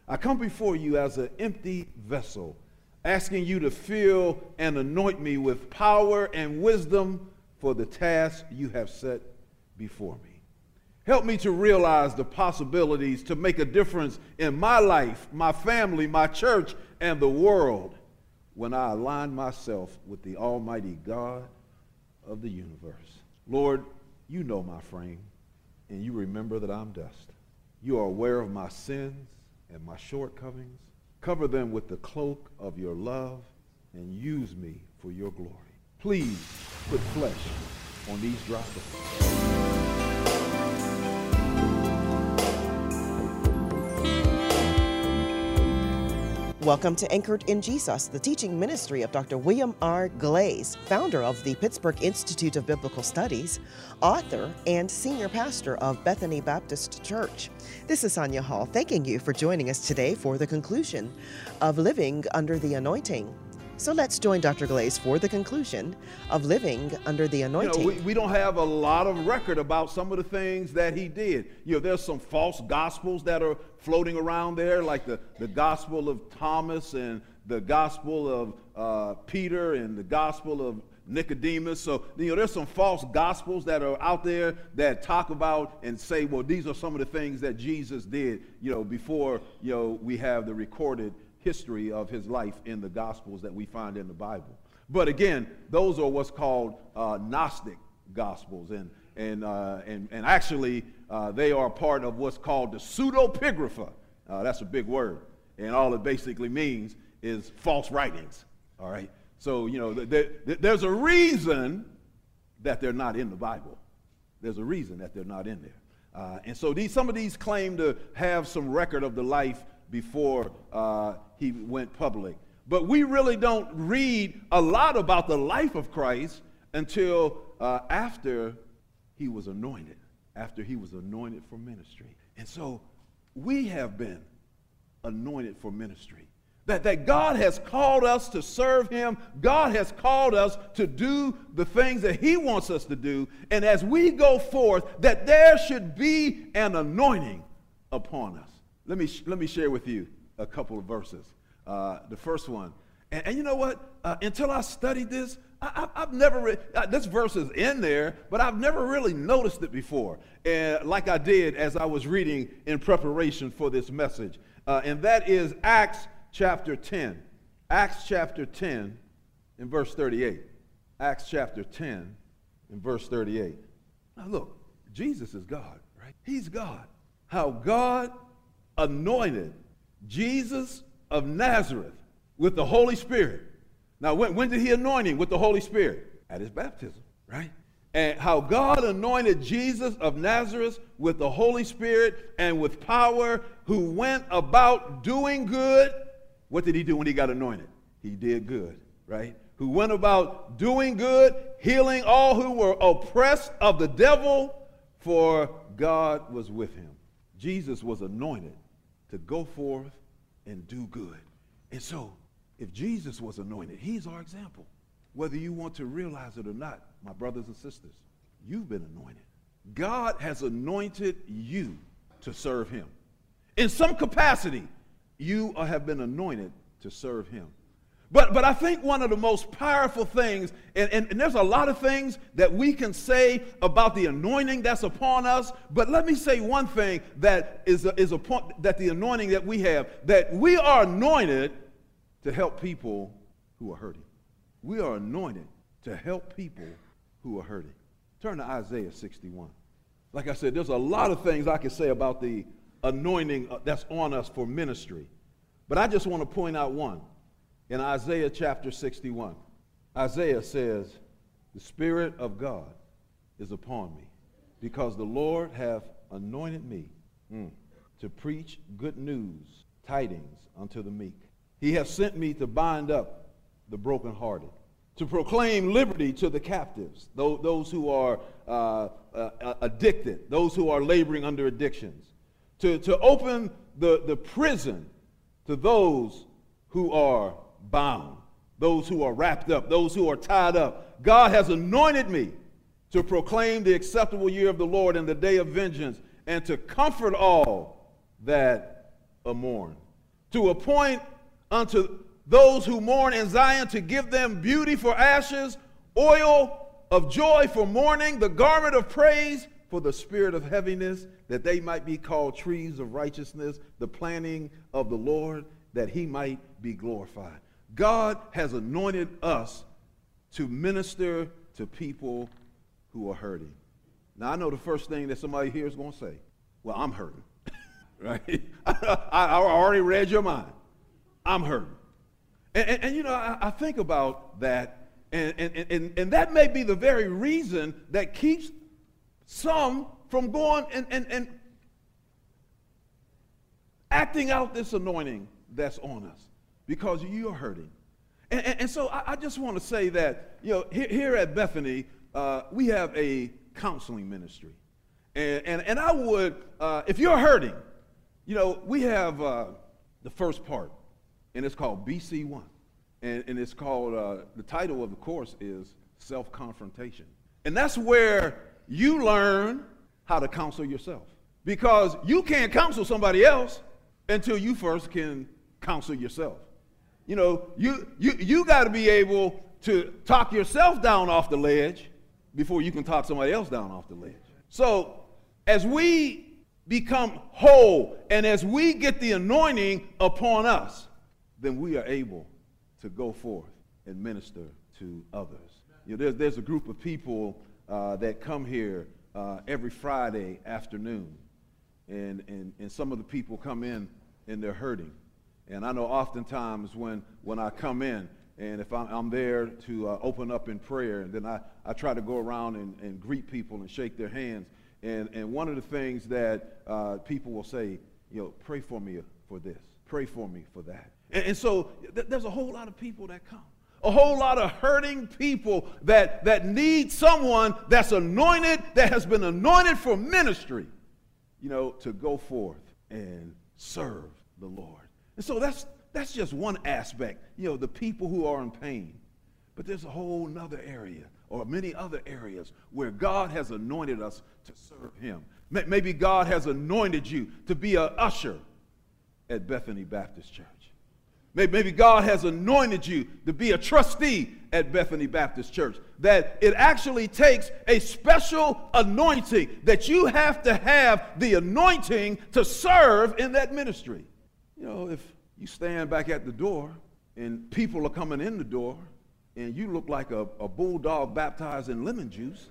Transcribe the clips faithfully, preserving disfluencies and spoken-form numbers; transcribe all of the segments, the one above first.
I come before you as an empty vessel, asking you to fill and anoint me with power and wisdom for the task you have set before me. Help me to realize the possibilities to make a difference in my life, my family, my church, and the world when I align myself with the Almighty God of the universe. Lord, you know my frame, and you remember that I'm dust. You are aware of my sins and my shortcomings. Cover them with the cloak of your love and use me for your glory. Please put flesh on these dry bones. Welcome to Anchored in Jesus, the teaching ministry of Doctor William R. Glaze, founder of the Pittsburgh Institute of Biblical Studies, author, and senior pastor of Bethany Baptist Church. This is Sonia Hall, thanking you for joining us today for the conclusion of Living Under the Anointing. So let's join Doctor Glaze for the conclusion of Living Under the Anointing. You know, we, we don't have a lot of record about some of the things that he did. You know, there's some false gospels that are floating around there, like the, the gospel of Thomas and the gospel of uh, Peter and the gospel of Nicodemus. So, you know, there's some false gospels that are out there that talk about and say, well, these are some of the things that Jesus did, you know, before, you know, we have the recorded history of his life in the Gospels that we find in the Bible. But again, those are what's called uh, Gnostic Gospels, and and uh, and and actually uh, they are part of what's called the pseudepigrapha. Uh, that's a big word, and all it basically means is false writings. All right, so you know th- th- there's a reason that they're not in the Bible. There's a reason that they're not in there, uh, and so these some of these claim to have some record of the life before uh, he went public. But we really don't read a lot about the life of Christ until uh, after he was anointed, after he was anointed for ministry. And so we have been anointed for ministry. That, that God has called us to serve him. God has called us to do the things that he wants us to do. And as we go forth, that there should be an anointing upon us. Let me, let me share with you a couple of verses. Uh, the first one, and, and you know what? Uh, until I studied this, I, I, I've never read, uh, this verse is in there, but I've never really noticed it before, uh, like I did as I was reading in preparation for this message. Uh, and that is Acts chapter ten. Acts chapter ten and verse thirty-eight. Acts chapter ten and verse thirty-eight. Now look, Jesus is God, right? He's God. How God anointed Jesus of Nazareth with the Holy Spirit. Now, when, when did he anoint him with the Holy Spirit? At his baptism, right? And how God anointed Jesus of Nazareth with the Holy Spirit and with power, who went about doing good. What did he do when he got anointed? He did good, right? Who went about doing good, healing all who were oppressed of the devil, for God was with him. Jesus was anointed to go forth and do good. And so, if Jesus was anointed, he's our example. Whether you want to realize it or not, my brothers and sisters, you've been anointed. God has anointed you to serve him. In some capacity, you have been anointed to serve him. But, but I think one of the most powerful things, and, and, and there's a lot of things that we can say about the anointing that's upon us, but let me say one thing that is, a, is upon, that the anointing that we have, that we are anointed to help people who are hurting. We are anointed to help people who are hurting. Turn to Isaiah sixty-one. Like I said, there's a lot of things I can say about the anointing that's on us for ministry, but I just want to point out one. In Isaiah chapter sixty-one, Isaiah says, the Spirit of God is upon me, because the Lord hath anointed me mm, to preach good news, tidings unto the meek. He hath sent me to bind up the brokenhearted, to proclaim liberty to the captives, those who are uh, uh, addicted, those who are laboring under addictions, to, to open the, the prison to those who are bound, those who are wrapped up, those who are tied up. God has anointed me to proclaim the acceptable year of the Lord and the day of vengeance, and to comfort all that are mourn, to appoint unto those who mourn in Zion, to give them beauty for ashes, oil of joy for mourning, the garment of praise for the spirit of heaviness, that they might be called trees of righteousness, the planting of the Lord, that he might be glorified. God has anointed us to minister to people who are hurting. Now, I know the first thing that somebody here is going to say, well, I'm hurting, right? I, I already read your mind. I'm hurting. And, and, and you know, I, I think about that, and, and, and, and that may be the very reason that keeps some from going and, and, and acting out this anointing that's on us, because you're hurting. And, and, and so I, I just want to say that, you know, here, here at Bethany, uh, we have a counseling ministry. And, and, and I would, uh, if you're hurting, you know, we have uh, the first part, and it's called B C one. And, and it's called, uh, the title of the course is Self-Confrontation. And that's where you learn how to counsel yourself. Because you can't counsel somebody else until you first can counsel yourself. You know, you, you, you got to be able to talk yourself down off the ledge before you can talk somebody else down off the ledge. So as we become whole and as we get the anointing upon us, then we are able to go forth and minister to others. You know, there's, there's a group of people uh, that come here uh, every Friday afternoon, and, and, and some of the people come in and they're hurting. And I know oftentimes when, when I come in, and if I'm, I'm there to uh, open up in prayer, and then I, I try to go around and, and greet people and shake their hands. And, and one of the things that uh, people will say, you know, pray for me for this, pray for me for that. And, and so th- there's a whole lot of people that come, a whole lot of hurting people that, that need someone that's anointed, that has been anointed for ministry, you know, to go forth and serve the Lord. And so that's that's just one aspect, you know, the people who are in pain. But there's a whole nother area, or many other areas, where God has anointed us to serve him. Maybe God has anointed you to be an usher at Bethany Baptist Church. Maybe God has anointed you to be a trustee at Bethany Baptist Church. That it actually takes a special anointing, that you have to have the anointing to serve in that ministry. You know, if you stand back at the door and people are coming in the door and you look like a, a bulldog baptized in lemon juice,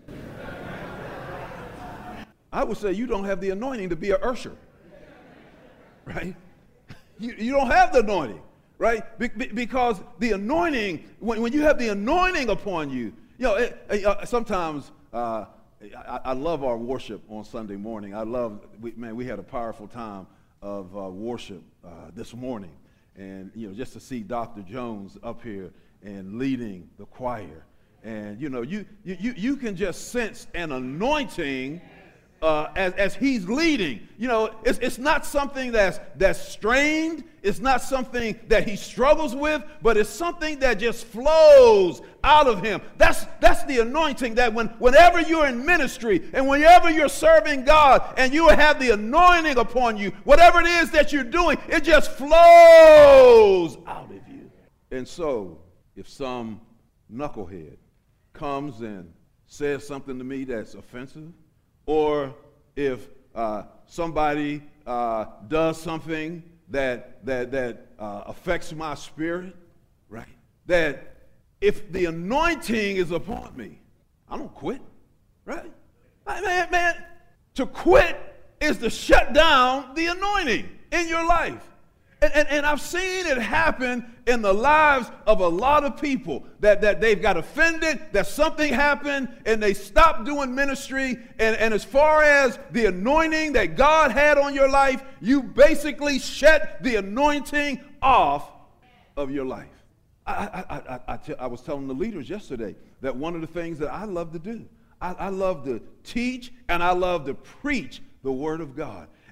I would say you don't have the anointing to be an usher, right? You, you don't have the anointing, right? Be, be, because the anointing, when, when you have the anointing upon you, you know, it, it, uh, sometimes uh, I, I love our worship on Sunday morning. I love, we, man, we had a powerful time of uh, worship uh, this morning, and you know, just to see Doctor Jones up here and leading the choir, and you know, you you you can just sense an anointing uh, as as he's leading. You know, it's it's not something that's that's strained. It's not something that he struggles with, but it's something that just flows out of him. That's that's the anointing that when whenever you're in ministry and whenever you're serving God and you have the anointing upon you, whatever it is that you're doing, it just flows out of you. And so if some knucklehead comes and says something to me that's offensive, or if uh, somebody uh, does something that that that uh, affects my spirit, right? That if the anointing is upon me, I don't quit, right? Man, man, to quit is to shut down the anointing in your life. And, and, and I've seen it happen in the lives of a lot of people, that, that they've got offended, that something happened, and they stopped doing ministry. And, and as far as the anointing that God had on your life, you basically shut the anointing off of your life. I, I, I, I, t- I was telling the leaders yesterday that one of the things that I love to do, I, I love to teach and I love to preach the Word of God.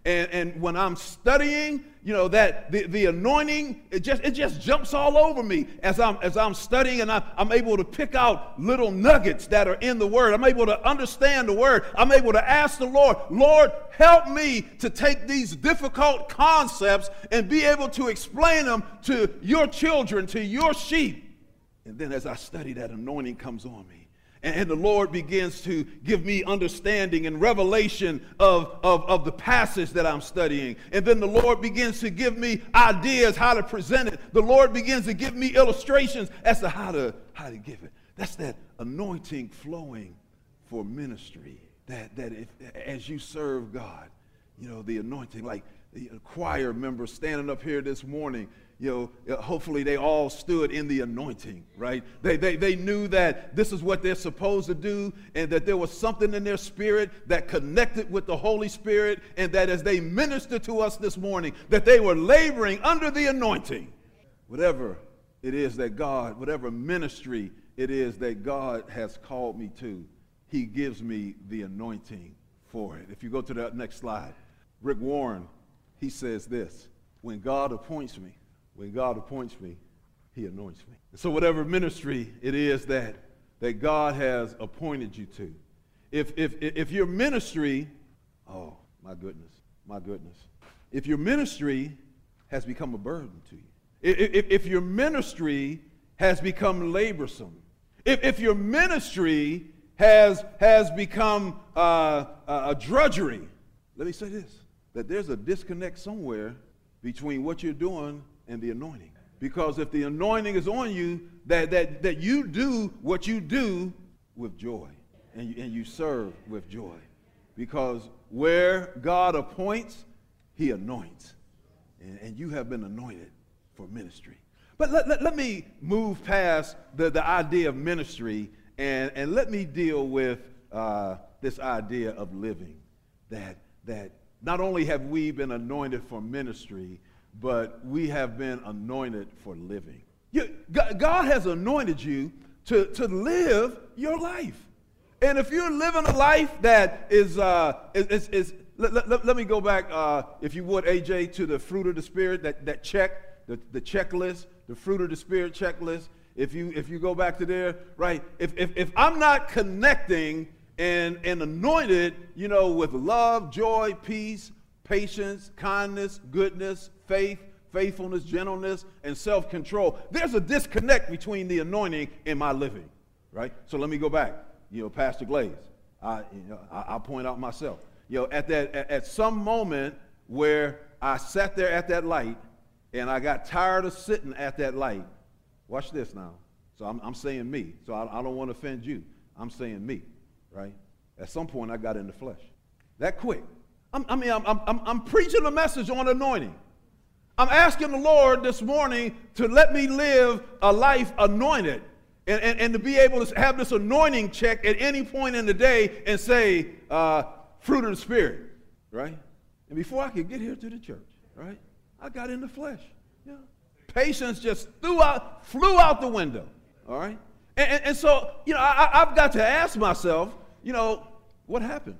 And, and when I'm studying, you know, that the, the anointing, it just it just jumps all over me as I'm as I'm studying, and I, I'm able to pick out little nuggets that are in the Word. I'm able to understand the Word. I'm able to ask the Lord, Lord, help me to take these difficult concepts and be able to explain them to your children, to your sheep. And then as I study, that anointing comes on me. And the Lord begins to give me understanding and revelation of, of, of the passage that I'm studying. And then the Lord begins to give me ideas how to present it. The Lord begins to give me illustrations as to how to, how to give it. That's that anointing flowing for ministry. That, that if, as you serve God, you know, the anointing, like the choir members standing up here this morning, you know, hopefully they all stood in the anointing, right? They, they, they knew that this is what they're supposed to do, and that there was something in their spirit that connected with the Holy Spirit, and that as they ministered to us this morning, that they were laboring under the anointing. Whatever it is that God, whatever ministry it is that God has called me to, he gives me the anointing for it. If you go to the next slide, Rick Warren, he says this: when God appoints me, When God appoints me, he anoints me. So whatever ministry it is that, that God has appointed you to, if, if, if your ministry, oh, my goodness, my goodness. If your ministry has become a burden to you, if, if your ministry has become laborsome, if, if your ministry has, has become uh, a drudgery, let me say this, that there's a disconnect somewhere between what you're doing and the anointing. Because if the anointing is on you, that, that, that you do what you do with joy, and you, and you serve with joy. Because where God appoints, he anoints. And, and you have been anointed for ministry. But let, let, let me move past the, the idea of ministry, and, and let me deal with uh, this idea of living. That, that not only have we been anointed for ministry, but we have been anointed for living. You, God has anointed you to, to live your life. And if you're living a life that is, uh, is, is, is let, let, let me go back, uh, if you would, A J, to the fruit of the Spirit, that, that check, the, the checklist, the fruit of the Spirit checklist. If you, if you go back to there, right, if, if, if I'm not connecting and, and anointed, you know, with love, joy, peace, patience, kindness, goodness, faith, faithfulness, gentleness, and self-control, there's a disconnect between the anointing and my living, right? So let me go back. You know, Pastor Glaze, I, you know, I, I'll point out myself. You know, at that, at, at some moment where I sat there at that light and I got tired of sitting at that light. Watch this now. So I'm, I'm saying me. So I, I don't want to offend you. I'm saying me, right? At some point I got in the flesh. That quick. I'm, I mean, I'm, I'm, I'm preaching a message on anointing. I'm asking the Lord this morning to let me live a life anointed, and, and, and to be able to have this anointing check at any point in the day and say, uh, fruit of the Spirit, right? And before I could get here to the church, right, I got in the flesh. Yeah. Patience just threw out, flew out the window, all right? And, and, and so, you know, I, I've got to ask myself, you know, what happened?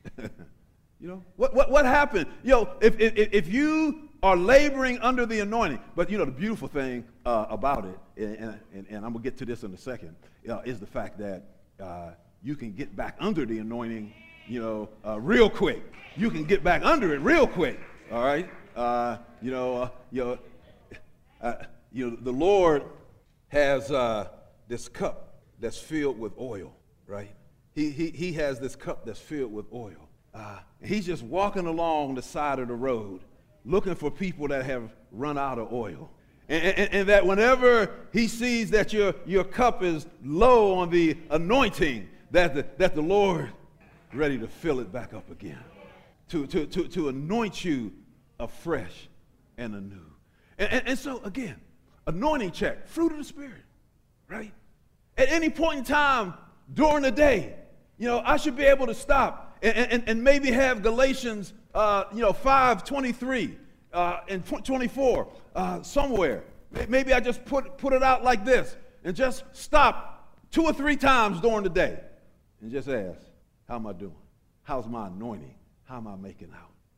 You know, what, what, what happened? You know, if, if, if you are laboring under the anointing, but, you know, the beautiful thing uh, about it, and, and, and I'm going to get to this in a second, uh, is the fact that uh, you can get back under the anointing, you know, uh, real quick. You can get back under it real quick, all right? Uh, you know, uh, you know, uh, you know, the Lord has uh, this cup that's filled with oil, right? He, he, he has this cup that's filled with oil. Uh, he's just walking along the side of the road looking for people that have run out of oil. And, and, and that whenever he sees that your, your cup is low on the anointing, that the, that the Lord is ready to fill it back up again, to, to, to, to anoint you afresh and anew. And, and, and so, again, anointing check, fruit of the Spirit, right? At any point in time during the day, you know, I should be able to stop and, and, and maybe have Galatians, uh, you know, five twenty-three uh, and twenty-four uh, somewhere. Maybe I just put, put it out like this and just stop two or three times during the day and just ask, how am I doing? How's my anointing? How am I making out?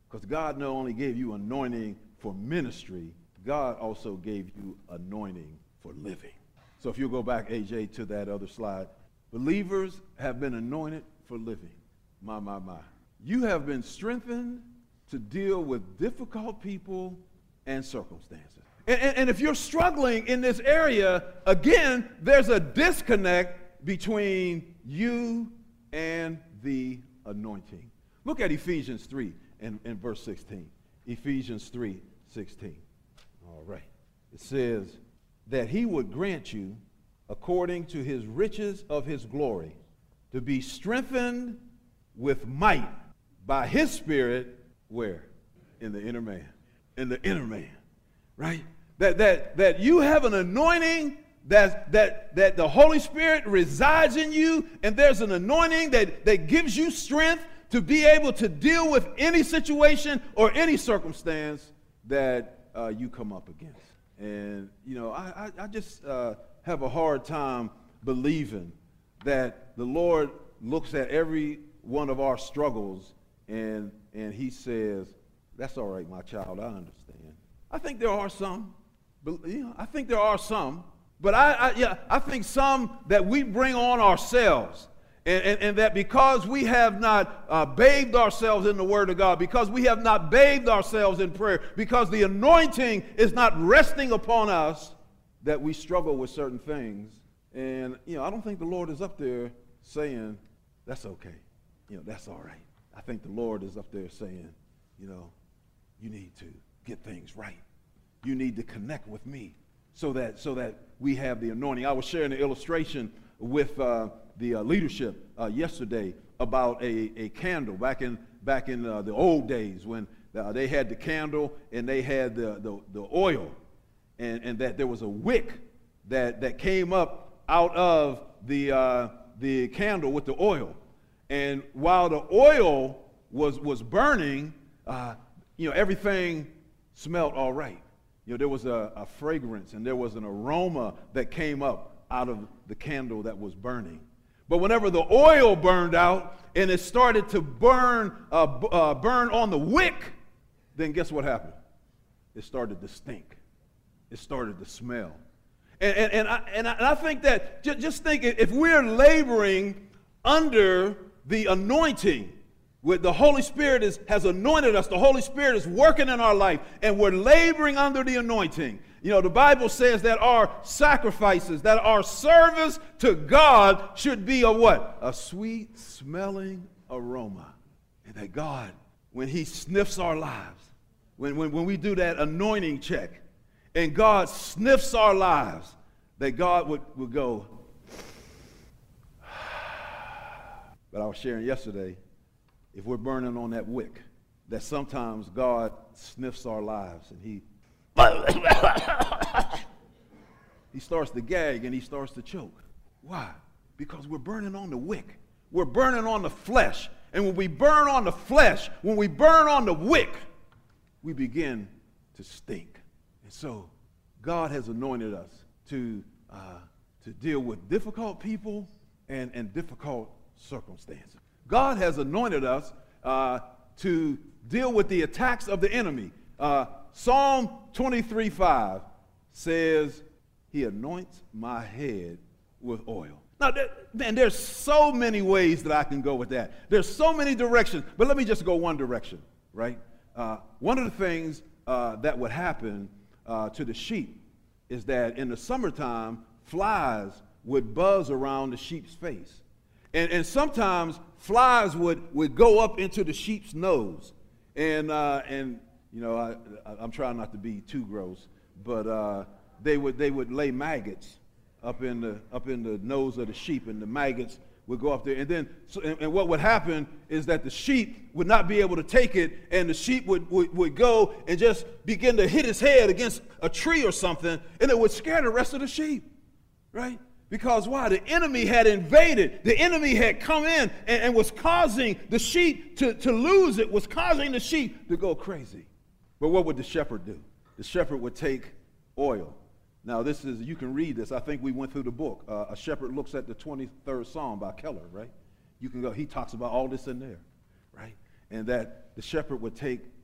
Because God not only gave you anointing for ministry, God also gave you anointing for living. So if you'll go back, A J, to that other slide. Believers have been anointed for living. My, my, my. You have been strengthened to deal with difficult people and circumstances. And, and, and if you're struggling in this area, again, there's a disconnect between you and the anointing. Look at Ephesians three and, and verse sixteen. Ephesians three, sixteen. All right. It says that he would grant you, according to his riches of his glory, to be strengthened with might by his Spirit, where? In the inner man. In the inner man, right? That, that, that you have an anointing, that, that, that the Holy Spirit resides in you, and there's an anointing that, that gives you strength to be able to deal with any situation or any circumstance that uh, you come up against. And, you know, I, I, I just uh, have a hard time believing that the Lord looks at every one of our struggles and, and he says, that's all right, my child, I understand. I think there are some, but, you know, I think there are some, but I, I, yeah, I think some that we bring on ourselves. And, and, and that because we have not uh, bathed ourselves in the Word of God, because we have not bathed ourselves in prayer, because the anointing is not resting upon us, that we struggle with certain things. And, you know, I don't think the Lord is up there saying, that's okay. You know, that's all right. I think the Lord is up there saying, you know, you need to get things right. You need to connect with me so that, so that we have the anointing. I was sharing an illustration with uh, the uh, leadership uh, yesterday about a, a candle back in back in uh, the old days when uh, they had the candle and they had the, the, the oil, and, and that there was a wick that, that came up out of the, uh, the candle with the oil. And while the oil was, was burning, uh, you know, everything smelled all right. You know, there was a, a fragrance and there was an aroma that came up out of the candle that was burning. But whenever the oil burned out and it started to burn, uh, b- uh, burn on the wick, then guess what happened? It started to stink. It started to smell. And, and, and, I, and, I, and I think that, j- just think, if we're laboring under the anointing, with the Holy Spirit is, has anointed us, the Holy Spirit is working in our life, and we're laboring under the anointing. You know, the Bible says that our sacrifices, that our service to God should be a what? A sweet smelling aroma. And that God, when he sniffs our lives, when, when, when we do that anointing check, and God sniffs our lives, that God would, would go. But I was sharing yesterday, if we're burning on that wick, that sometimes God sniffs our lives and he he starts to gag and he starts to choke. Why? Because we're burning on the wick. We're burning on the flesh. And when we burn on the flesh, when we burn on the wick, we begin to stink. And so God has anointed us to, uh, to deal with difficult people and, and difficult circumstances. God has anointed us uh, to deal with the attacks of the enemy. Uh, Psalm twenty-three five says, he anoints my head with oil. Now, there, man, there's so many ways that I can go with that. There's so many directions, but let me just go one direction, right? Uh, one of the things uh, that would happen uh, to the sheep is that in the summertime, flies would buzz around the sheep's face. And, and sometimes flies would, would go up into the sheep's nose. And, uh, and you know, I, I'm trying not to be too gross, but uh, they, would, they would lay maggots up in, the, up in the nose of the sheep, and the maggots would go up there. And then, so, and, and what would happen is that the sheep would not be able to take it, and the sheep would, would, would go and just begin to hit his head against a tree or something, and it would scare the rest of the sheep, right? Because why? The enemy had invaded. The enemy had come in and, and was causing the sheep to, to lose it, was causing the sheep to go crazy. But what would the shepherd do? The shepherd would take oil. Now, this is, you can read this. I think we went through the book. Uh, a shepherd looks at the twenty-third Psalm by Keller, right? You can go, he talks about all this in there, right? And that the shepherd would take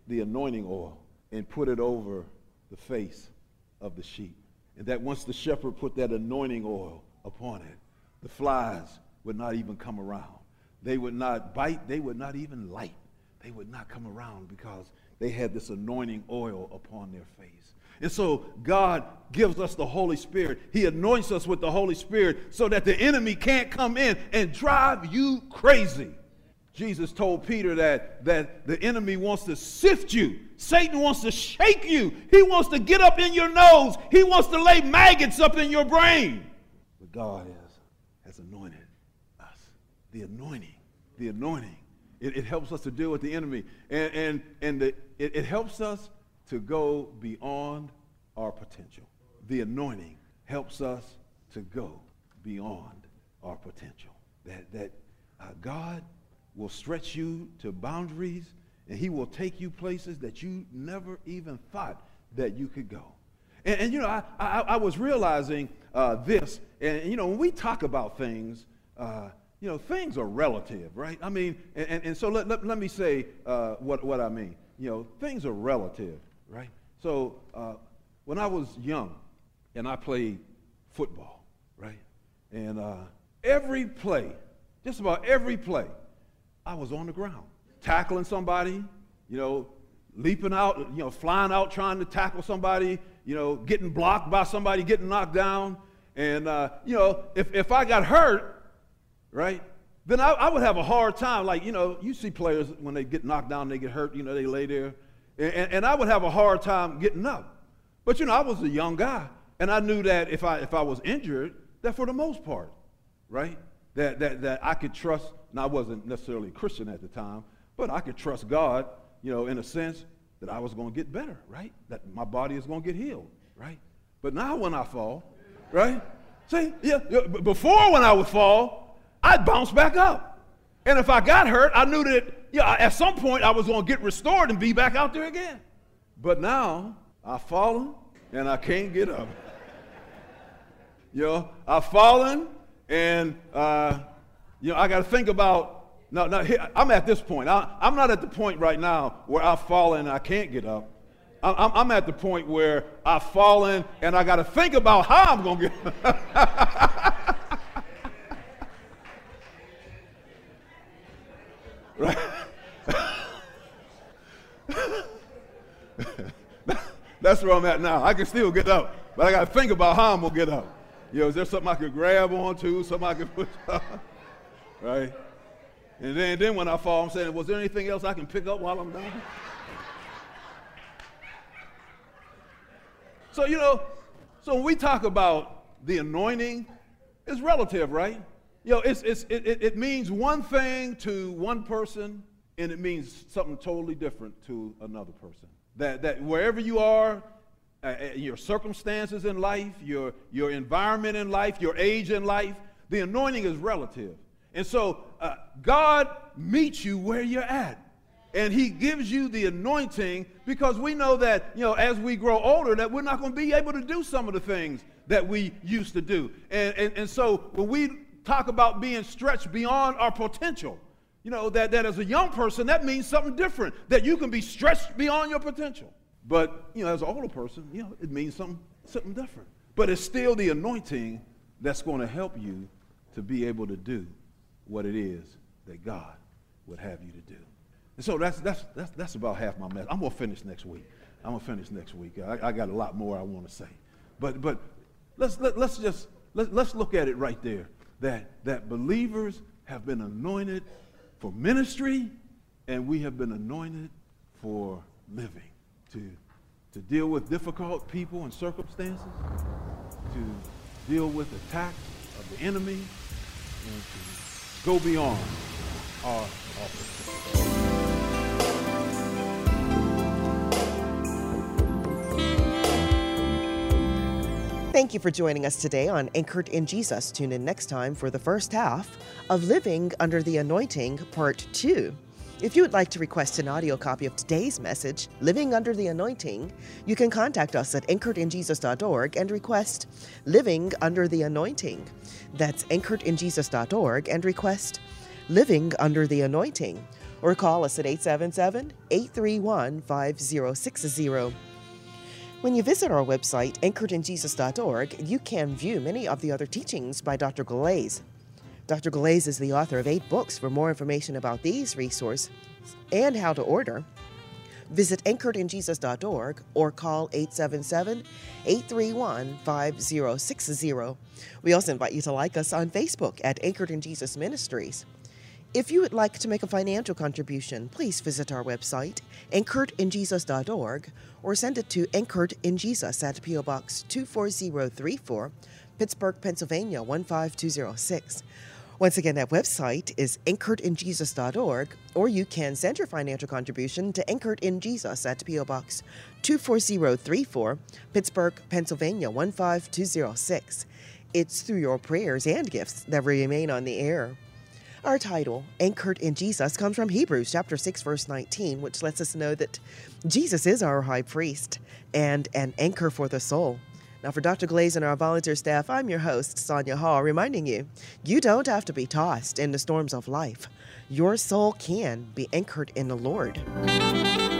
the anointing oil and put it over the face of the sheep. And that once the shepherd put that anointing oil upon it, the flies would not even come around. They would not bite. They would not even light. They would not come around because they had this anointing oil upon their face. And so God gives us the Holy Spirit. He anoints us with the Holy Spirit so that the enemy can't come in and drive you crazy. Jesus told Peter that, that the enemy wants to sift you. Satan wants to shake you. He wants to get up in your nose. He wants to lay maggots up in your brain. But God has, has anointed us. The anointing. The anointing. It, it helps us to deal with the enemy. And, and, and the, it, it helps us to go beyond our potential. The anointing helps us to go beyond our potential. That, that uh, God will stretch you to boundaries, and he will take you places that you never even thought that you could go. And, and you know, I, I, I was realizing uh, this, and, you know, when we talk about things, uh, you know, things are relative, right? I mean, and, and, and so let, let, let me say uh, what, what I mean. You know, things are relative, right? So uh, when I was young and I played football, right? And uh, every play, just about every play, I was on the ground, tackling somebody, you know, leaping out, you know, flying out trying to tackle somebody, you know, getting blocked by somebody, getting knocked down. And, uh, you know, if, if I got hurt, right, then I, I would have a hard time. Like, you know, you see players when they get knocked down, they get hurt, you know, they lay there. And, and, and I would have a hard time getting up. But, you know, I was a young guy. And I knew that if I, if I was injured, that for the most part, right, that, that, that I could trust. Now, I wasn't necessarily a Christian at the time, but I could trust God, you know, in a sense that I was going to get better, right? That my body is going to get healed, right? But now when I fall, right? See, yeah, before when I would fall, I'd bounce back up. And if I got hurt, I knew that, yeah, at some point I was going to get restored and be back out there again. But now I've fallen and I can't get up. You know, I've fallen and, uh, you know, I got to think about, no, no, I'm at this point. I, I'm not at the point right now where I've fallen and I can't get up. I'm, I'm at the point where I've fallen and I got to think about how I'm going to get right? That's where I'm at now. I can still get up, but I got to think about how I'm going to get up. You know, is there something I could grab onto, something I could push up? Right? And then, then when I fall, I'm saying, was there anything else I can pick up while I'm down? So, you know, so when we talk about the anointing, it's relative, right? You know, it's, it's, it, it means one thing to one person, and it means something totally different to another person. That, that wherever you are, uh, your circumstances in life, your, your environment in life, your age in life, the anointing is relative. And so uh, God meets you where you're at. And he gives you the anointing because we know that, you know, as we grow older, that we're not going to be able to do some of the things that we used to do. And, and, and so when we talk about being stretched beyond our potential, you know, that, that as a young person, that means something different, that you can be stretched beyond your potential. But, you know, as an older person, you know, it means something, something different. But it's still the anointing that's going to help you to be able to do what it is that God would have you to do. And so that's that's that's that's about half my message. I'm gonna finish next week. I'm gonna finish next week. I, I got a lot more I want to say, but but let's let, let's just let, let's look at it right there. That that believers have been anointed for ministry, and we have been anointed for living, to to deal with difficult people and circumstances, to deal with attacks of the enemy, and to go beyond our office. Thank you for joining us today on Anchored in Jesus. Tune in next time for the first half of Living Under the Anointing, Part two. If you would like to request an audio copy of today's message, Living Under the Anointing, you can contact us at anchored in jesus dot org and request Living Under the Anointing. That's anchored in jesus dot org and request Living Under the Anointing. or call us at eight seven seven, eight three one, five zero six zero. When you visit our website, anchored in jesus dot org, you can view many of the other teachings by Doctor Glaze. Doctor Glaze is the author of eight books. For more information about these resources and how to order, visit anchored in jesus dot org or call eight seven seven, eight three one, five zero six zero. We also invite you to like us on Facebook at Anchored in Jesus Ministries. If you would like to make a financial contribution, please visit our website, anchored in jesus dot org, or send it to Anchored in Jesus at P O Box two four zero three four, Pittsburgh, Pennsylvania one five two zero six. Once again, that website is anchored in jesus dot org, or you can send your financial contribution to Anchored in Jesus at P O Box two four zero three four, Pittsburgh, Pennsylvania one five two zero six. It's through your prayers and gifts that we remain on the air. Our title, Anchored in Jesus, comes from Hebrews chapter six, verse nineteen, which lets us know that Jesus is our high priest and an anchor for the soul. Now, for Doctor Glaze and our volunteer staff, I'm your host, Sonia Hall, reminding you, you don't have to be tossed in the storms of life. Your soul can be anchored in the Lord.